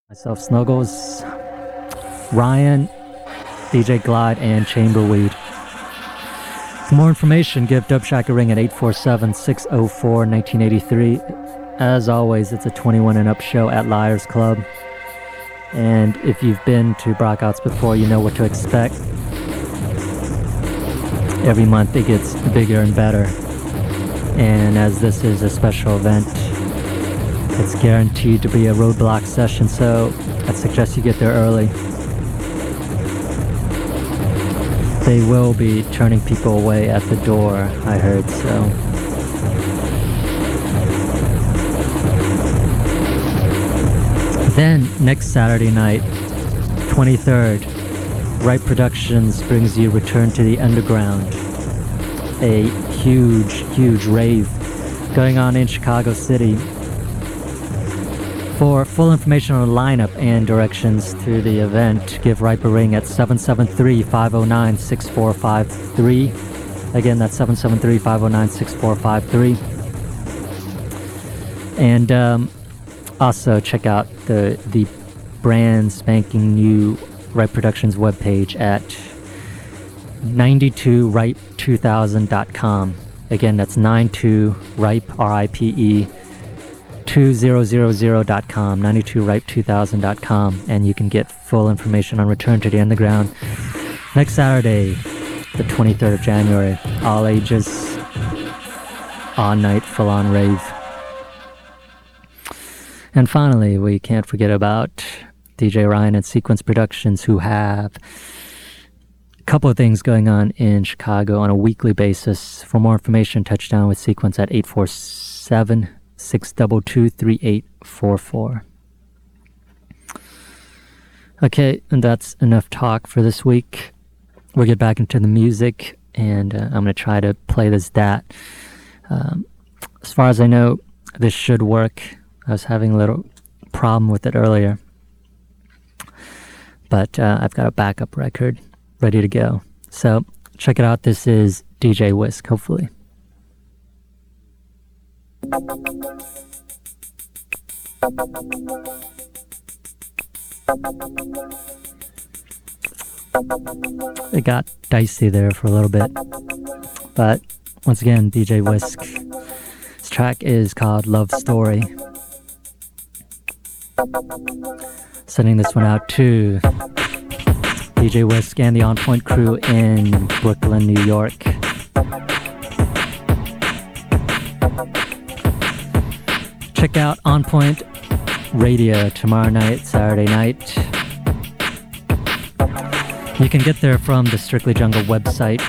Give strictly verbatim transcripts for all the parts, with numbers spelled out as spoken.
Myself, Snuggles, Ryan, D J Glide, and Chamberweed. For more information, give Dubshack a ring at eight four seven, six oh four, one nine eight three. As always, it's a twenty-one and up show at Liars Club. And if you've been to Brockouts before, you know what to expect. Every month it gets bigger and better. And as this is a special event, it's guaranteed to be a roadblock session, so I'd suggest you get there early. They will be turning people away at the door, I heard, so. Then, next Saturday night, twenty-third, Ripe Productions brings you Return to the Underground, a huge, huge rave going on in Chicago City. For full information on the lineup and directions to the event, give Ripe a ring at seven seven three, five oh nine, six four five three. Again, that's seven seven three, five oh nine, six four five three. And um, also check out the the brand spanking new Ripe Productions webpage at ninety-two ripe two thousand dot com. Again, that's ninety-two ripe, R I P E, two thousand dot com, ninety-two ripe two thousand dot com, and you can get full information on Return to the Underground next Saturday, the twenty-third of January. All ages, all night, full on rave. And finally, we can't forget about D J Ryan and Sequence Productions, who have a couple of things going on in Chicago on a weekly basis. For more information, touch down with Sequence at eight four seven, six two two, three eight four four. Okay, and that's enough talk for this week. We'll get back into the music, and uh, I'm going to try to play this D A T. Um, as far as I know, this should work. I was having a little problem with it earlier. But uh, I've got a backup record ready to go. So check it out. This is D J Whisk, hopefully. It got dicey there for a little bit. But once again, D J Whisk. This track is called Love Story. Sending this one out to D J Whisk and the On Point crew in Brooklyn, New York. Check out On Point Radio tomorrow night, Saturday night. You can get there from the Strictly Jungle website.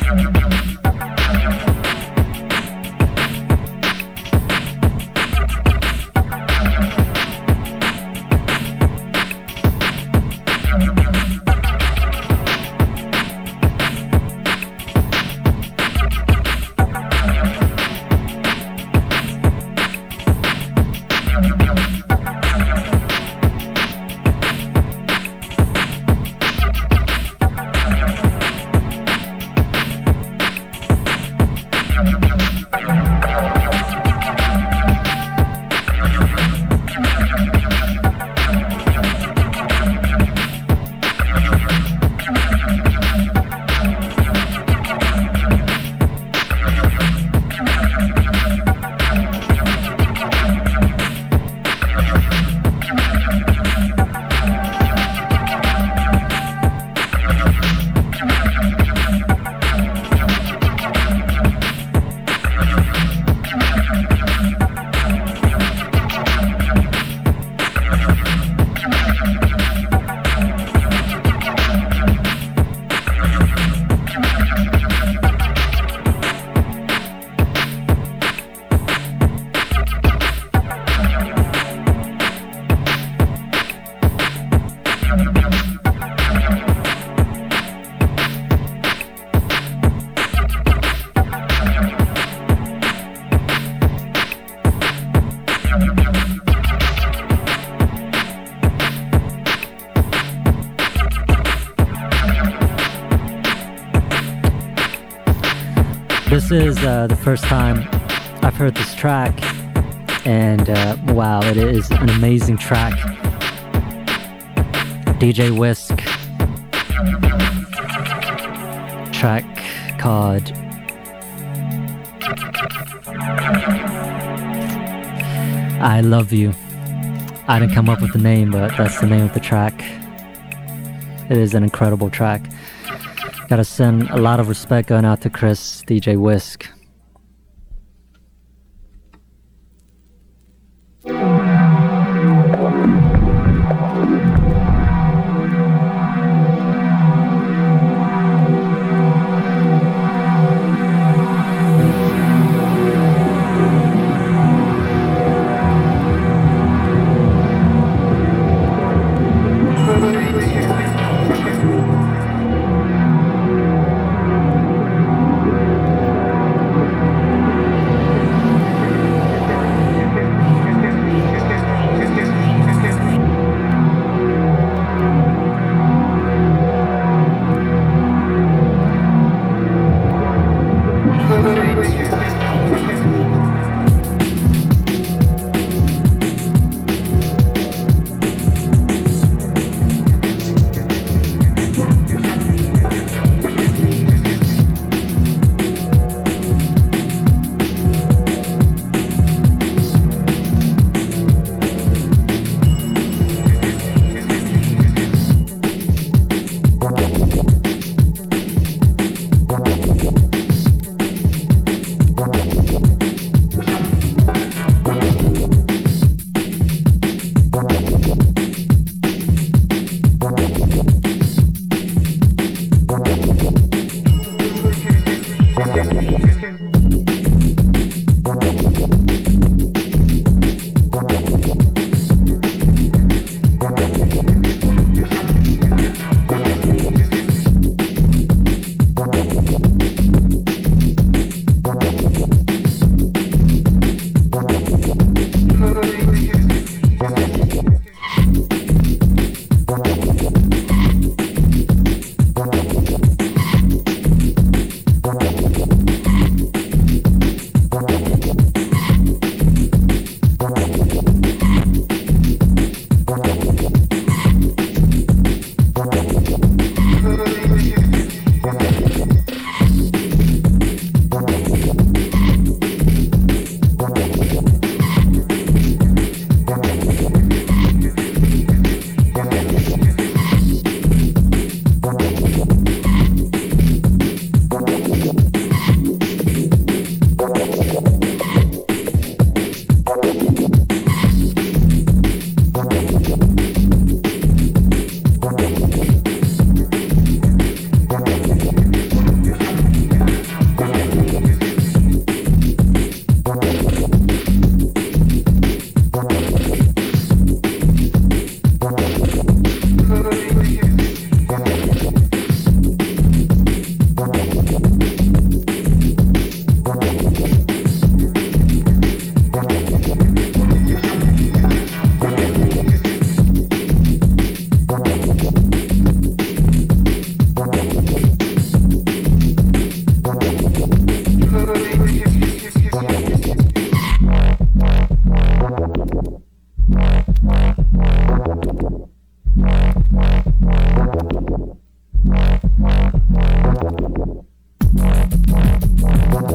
This is uh, the first time I've heard this track, and uh, wow, it is an amazing track. D J Whisk, track called I Love You. I didn't come up with the name, but that's the name of the track. It is an incredible track. Gotta send a lot of respect going out to Chris, D J Whisk.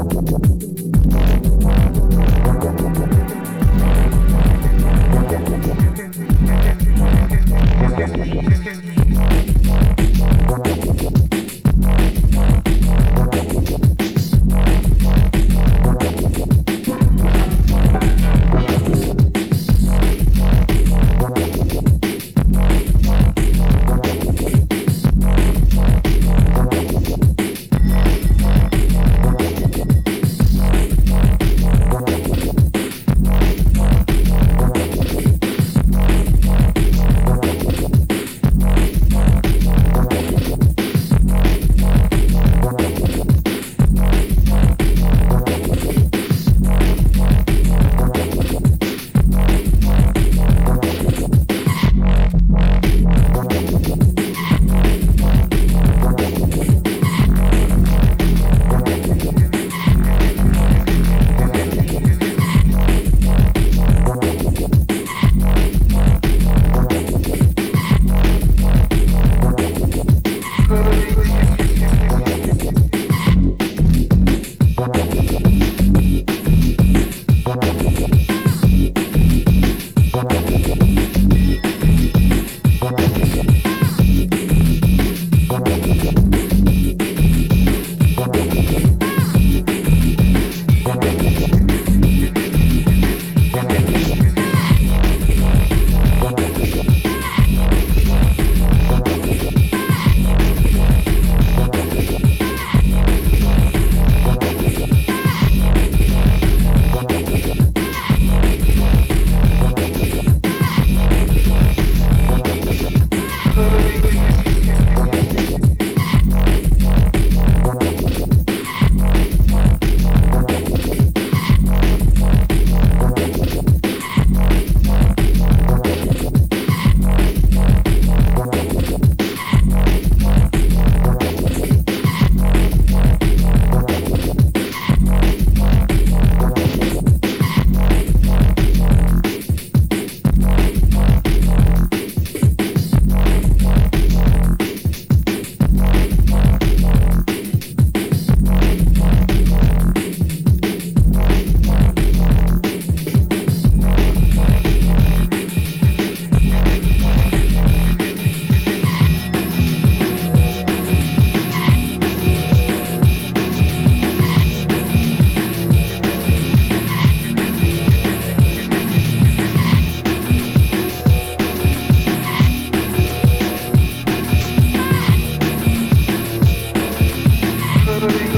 Thank you.